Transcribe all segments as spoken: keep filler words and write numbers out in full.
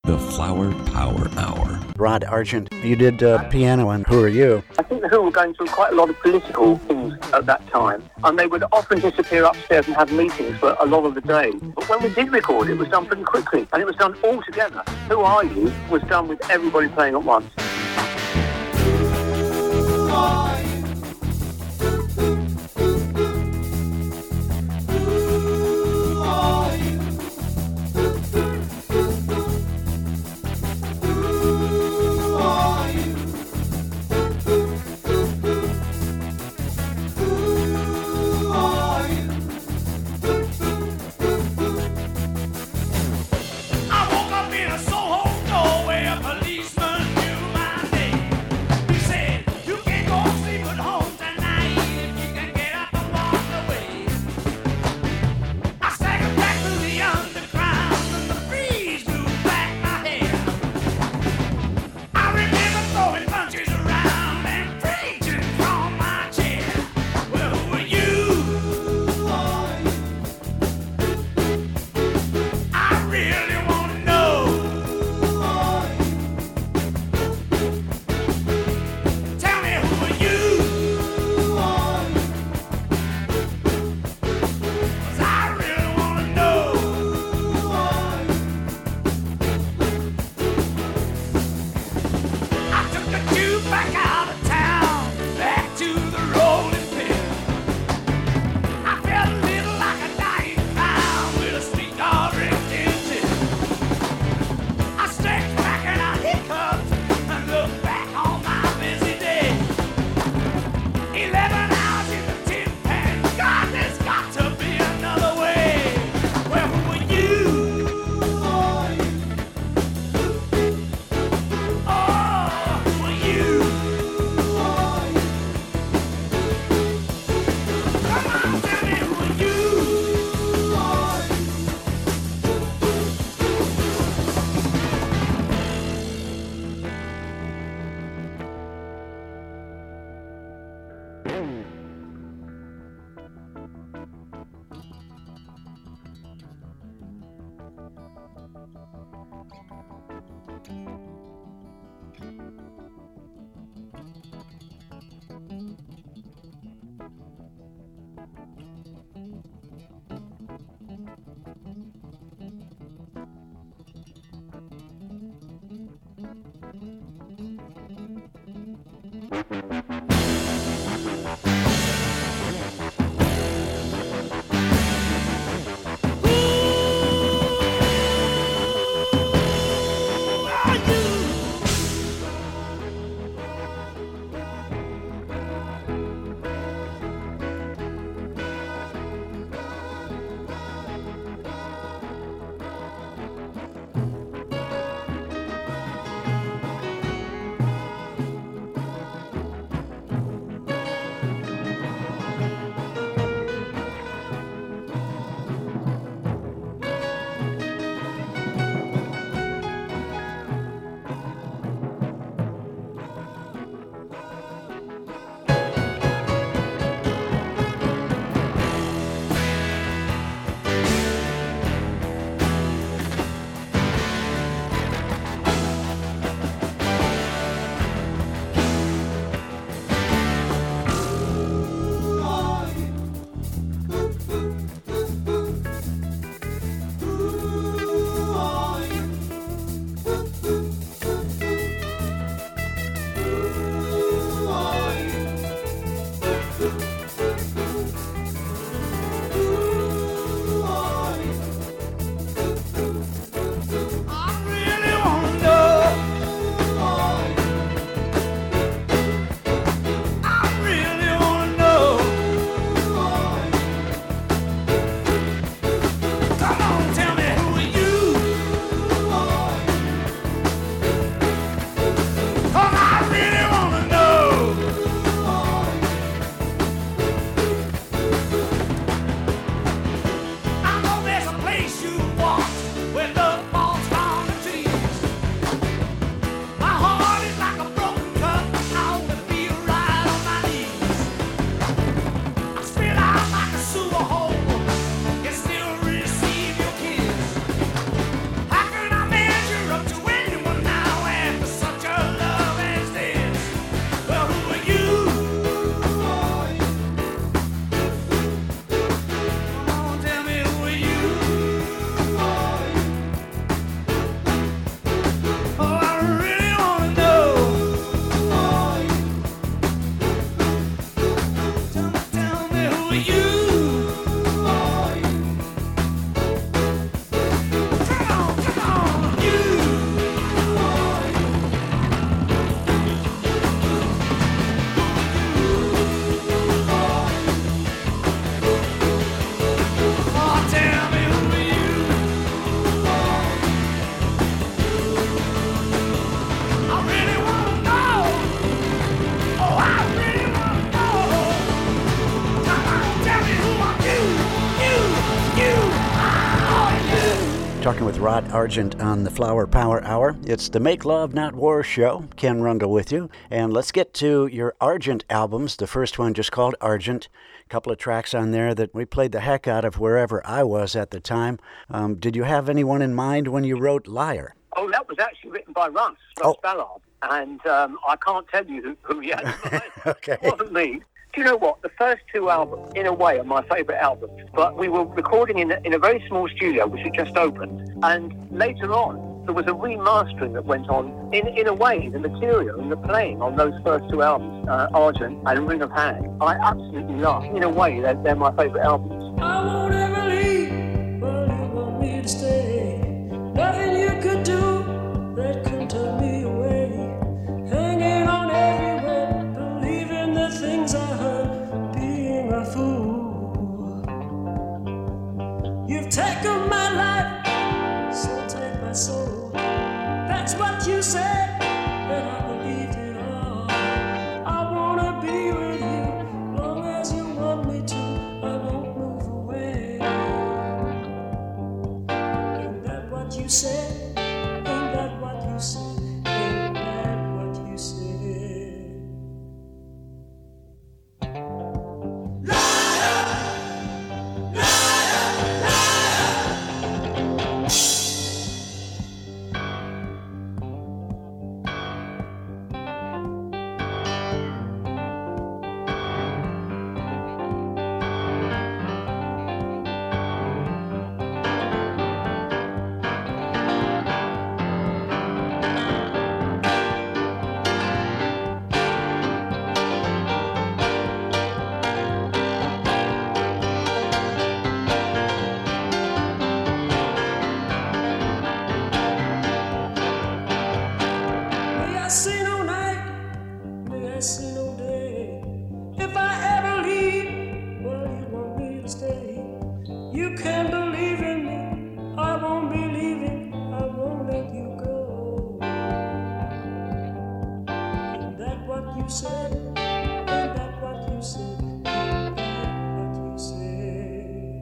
The Flower Power Hour. Rod Argent, you did uh, piano, and Who Are You? I think the Who were going through quite a lot of political things at that time, and they would often disappear upstairs and have meetings for a lot of the day. But when we did record, it was done pretty quickly, and it was done all together. Who Are You was done with everybody playing at once. Who are you? Rod Argent on the Flower Power Hour. It's the Make Love Not War show. Ken Rundle with you. And let's get to your Argent albums. The first one just called Argent. A couple of tracks on there that we played the heck out of wherever I was at the time. Um, did you have anyone in mind when you wrote Liar? Oh, that was actually written by Russ, Russ Oh. Ballard. And um, I can't tell you who, who he had in mind. Okay. It wasn't me. Do you know what? The first two albums, in a way, are my favourite albums. But we were recording in a, in a very small studio, which had just opened. And later on, there was a remastering that went on. In in a way, the material and the playing on those first two albums, uh, Argent and Ring of Hand, I absolutely love. In a way, they're, they're my favourite albums. I won't ever leave, but you want me to stay. Nothing you could do that could turn me away. Hanging on everywhere, believing the things I heard, being a fool. You've taken my life, so take my soul. That's what you said, and I believed it all. I wanna be with you, long as you want me to. I won't move away. Ain't that what you said? Ain't that what you said? Ain't that what you said? May I see no night, may I see no day. If I ever leave, well, you want me to stay. You can believe in me, I won't be leaving, I won't let you go. Ain't that what you said? Ain't that what you said? Ain't that what you said?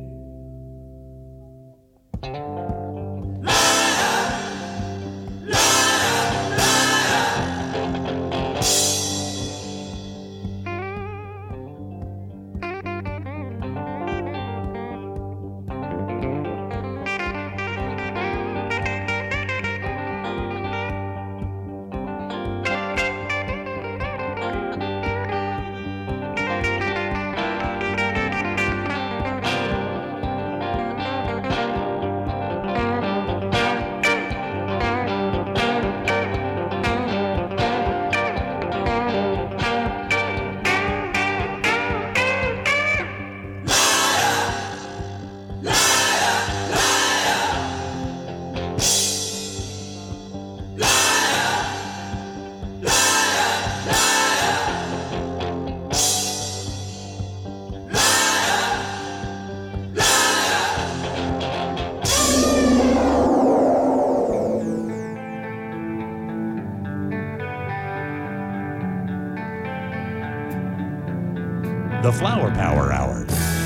The Flower Power Hour.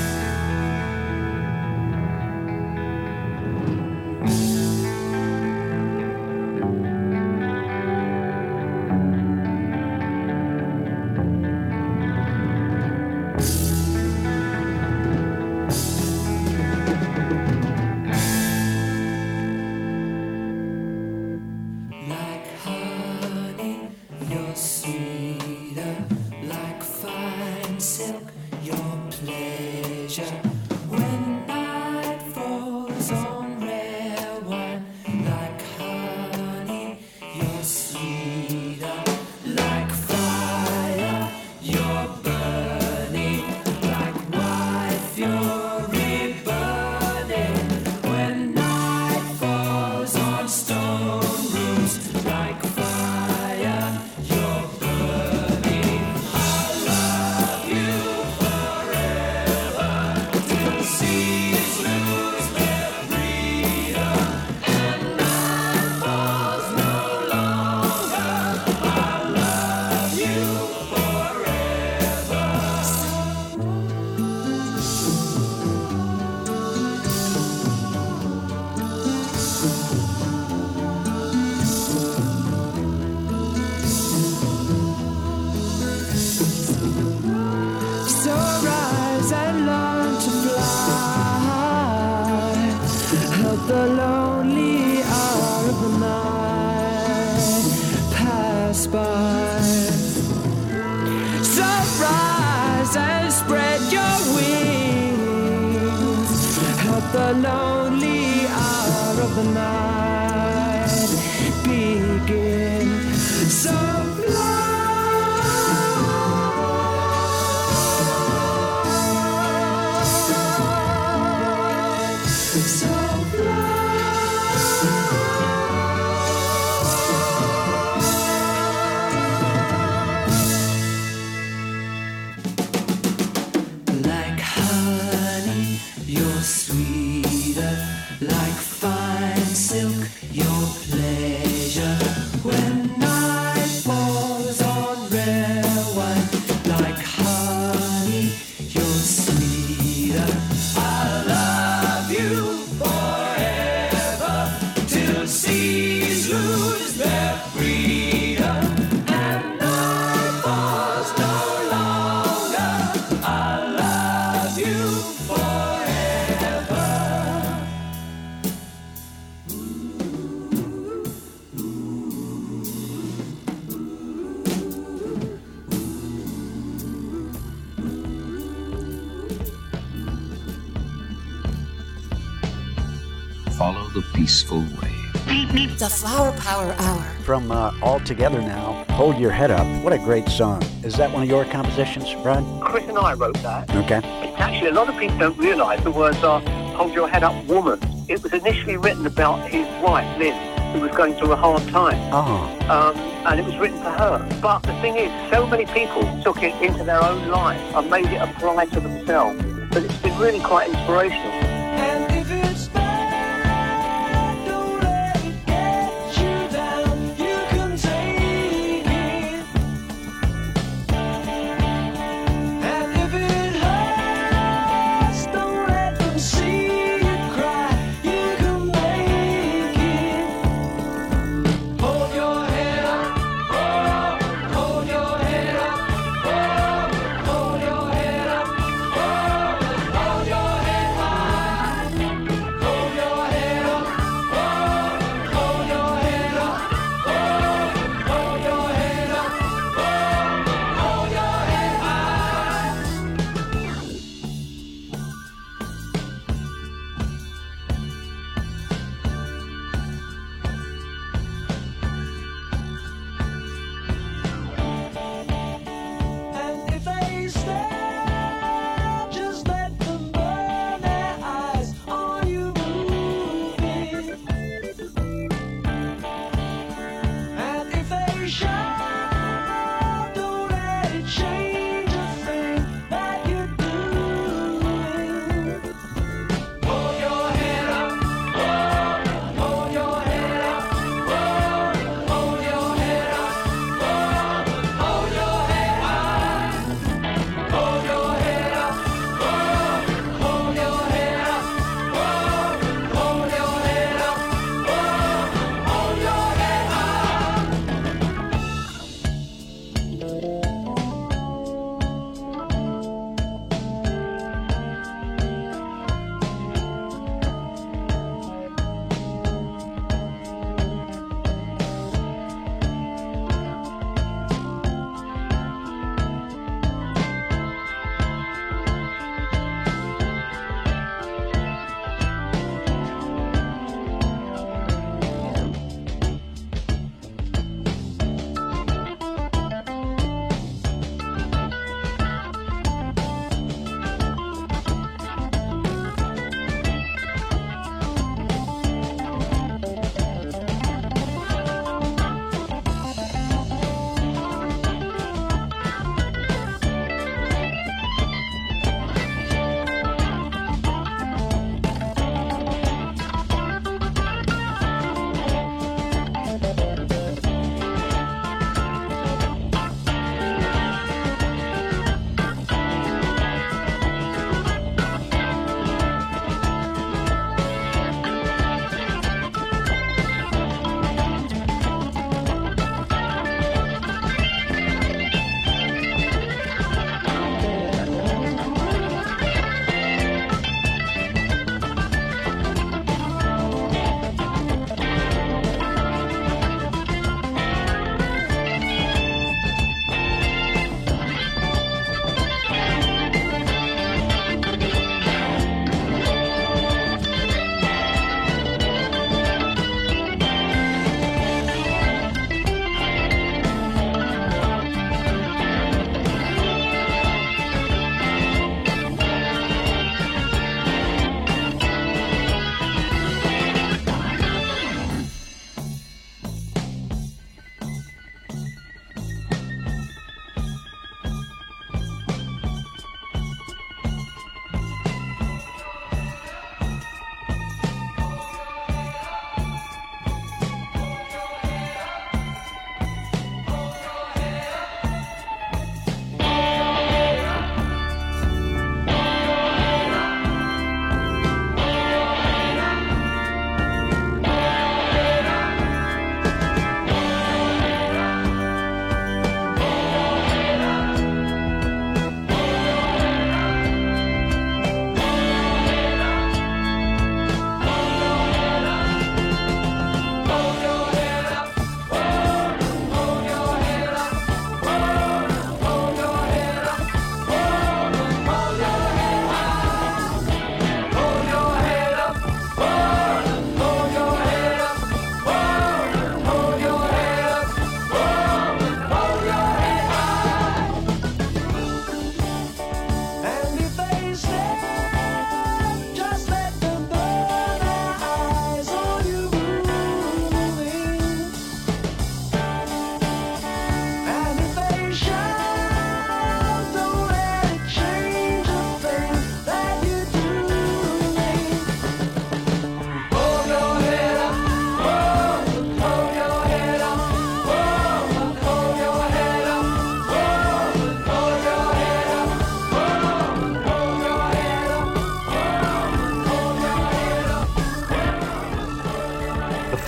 Like honey, you're sweeter. Like fine silk, you're plenty. spine. So rise and spread your wings. Help the lonely hour of the night begin. So fly. So like honey, you're sweeter. Like fine silk, your pleasure. When night falls on rare wine, like honey, you're sweeter. I love you forever till seas lose their freedom and night falls no longer. I love you forever. Follow the peaceful way. The Flower Power Hour. From uh, All Together Now, Hold Your Head Up. What a great song. Is that one of your compositions, Rod? Chris and I wrote that. Okay. It's actually, a lot of people don't realise the words are "Hold Your Head Up, Woman." It was initially written about his wife, Lynn, who was going through a hard time. Oh. Um, and it was written for her. But the thing is, so many people took it into their own life and made it apply to themselves. But it's been really quite inspirational. And if it's bad, don't let it get you down. You can take it. And if it hurts, don't let them see you cry. You can make it. Hold your head up, oh, hold your head up, oh, hold your head up, oh, hold your head high.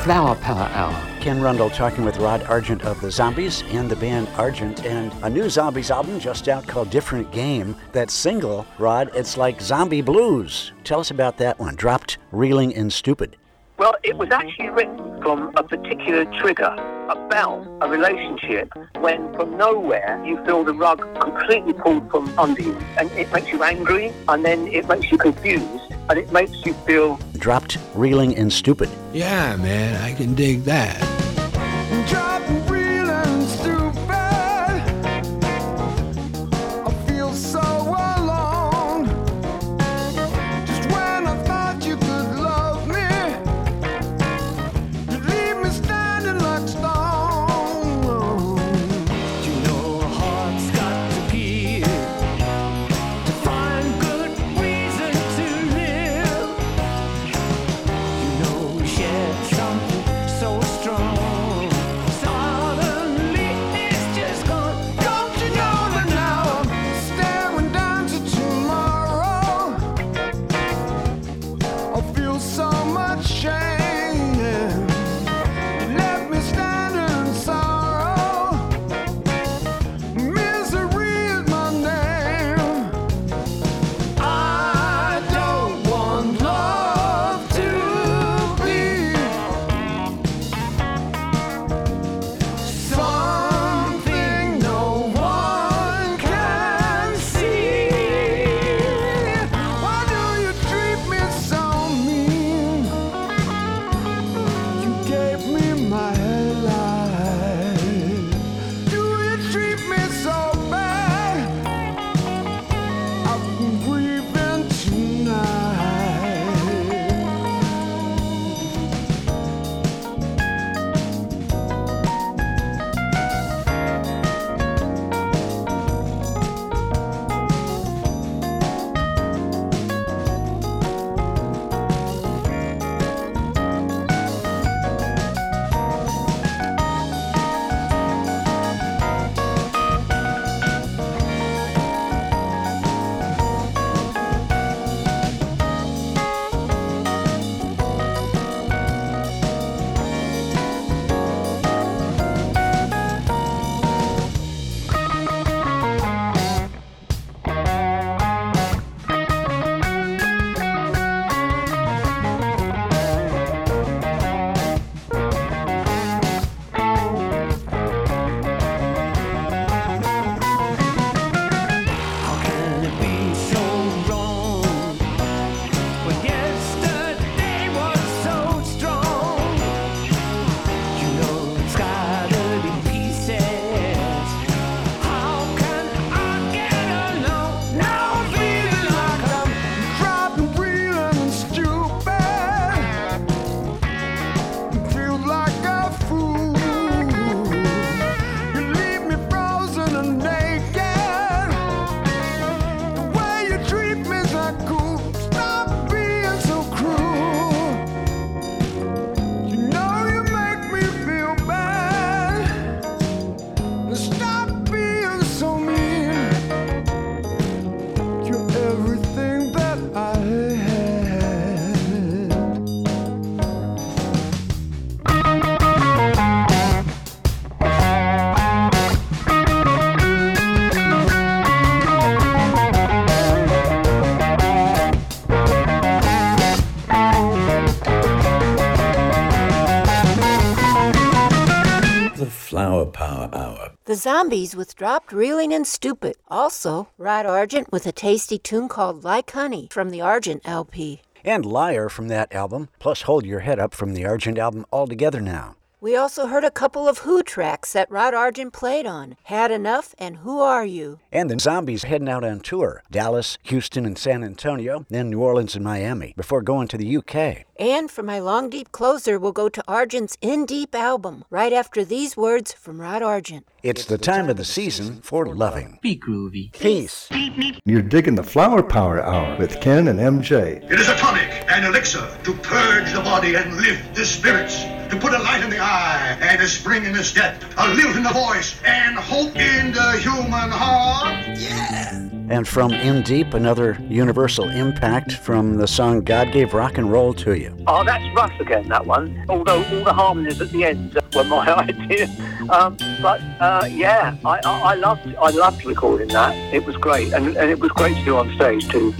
Flower Power Hour. Ken Rundle talking with Rod Argent of the Zombies and the band Argent, and a new Zombies album just out called Different Game. That single, Rod, it's like zombie blues. Tell us about that one, Dropped, Reeling and Stupid. Well, it was actually written from a particular trigger about a relationship when from nowhere you feel the rug completely pulled from under you, and it makes you angry, and then it makes you confused, and it makes you feel Dropped, Reeling and Stupid. Yeah, man, I can dig that. Dropped, reeling, stupid. I feel so alone. Just when I thought you could love me, you leave me standing like stone. You know a heart's got to give to find good reason to live. You know we shared something so strong. Suddenly it's just gone. Don't you know that now I'm staring down to tomorrow? I feel so much shame. You left me standing in sorrow. Misery is my name. I don't want love to be something no one can see. Why do you treat me so mean? You gave me my life. Do you treat me so bad? I've been grieving tonight. How can it be so wrong when yesterday was so strong? You know it's scattered in pieces. How can I get along? Now I'm feeling like I'm dropping, reeling and stupid. Feel like a fool. You leave me frozen and naked. The way you treat me's not cool. Stop being so cruel. You know you make me feel bad. Stop being so mean. You're everything that I had. The Flower Power Hour. The Zombies with Dropped, Reeling and Stupid. Also, Rod Argent with a tasty tune called Like Honey from the Argent L P. And Liar from that album, plus Hold Your Head Up from the Argent album All Together Now. We also heard a couple of Who tracks that Rod Argent played on, Had Enough and Who Are You? And the Zombies heading out on tour, Dallas, Houston, and San Antonio, then New Orleans and Miami, before going to the U K. And for my long deep closer, we'll go to Argent's In Deep album, right after these words from Rod Argent. It's the time of the season for loving. Be groovy. Peace. You're digging the Flower Power Hour with Ken and M J. It is a tonic and elixir to purge the body and lift the spirits, to put a light in the eye and a spring in the step, a lilt in the voice, and hope in the human heart. Yeah! And from In Deep, another universal impact from the song God Gave Rock and Roll to You. Oh, that's Russ again, that one. Although all the harmonies at the end were my idea. Um, but uh, yeah, I, I, I loved I loved recording that. It was great, and, and it was great to do on stage too.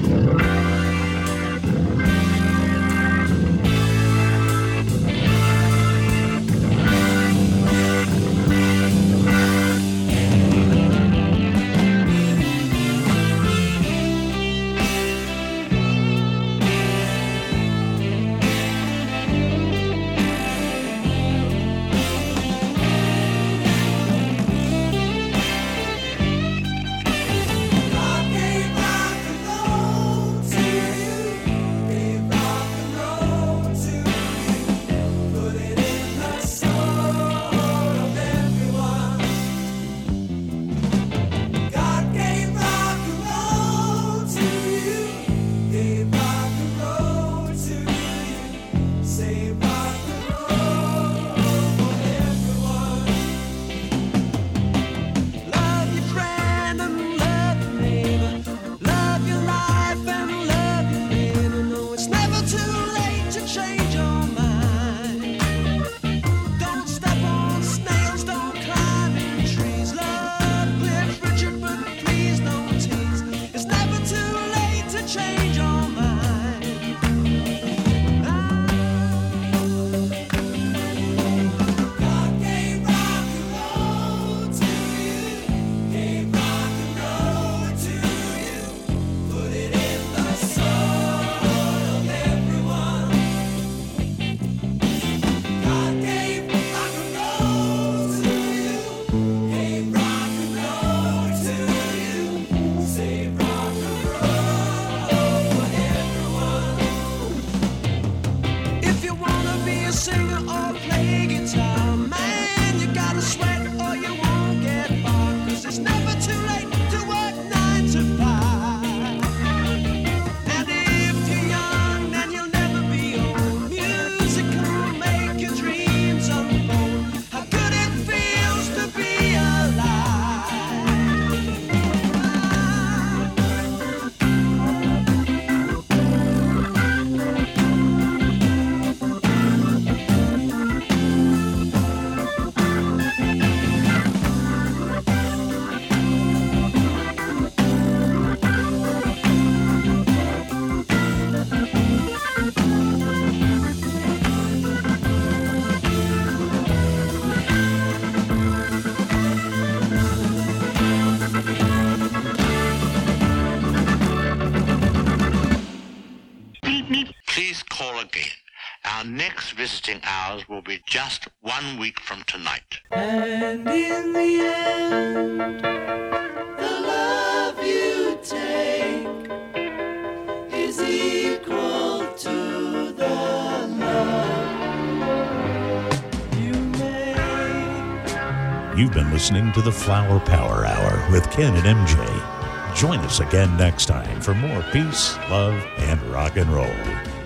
Our next visiting hours will be just one week from tonight. And in the end, the love you take is equal to the love you make. You've been listening to the Flower Power Hour with Ken and M J. Join us again next time for more peace, love, and rock and roll.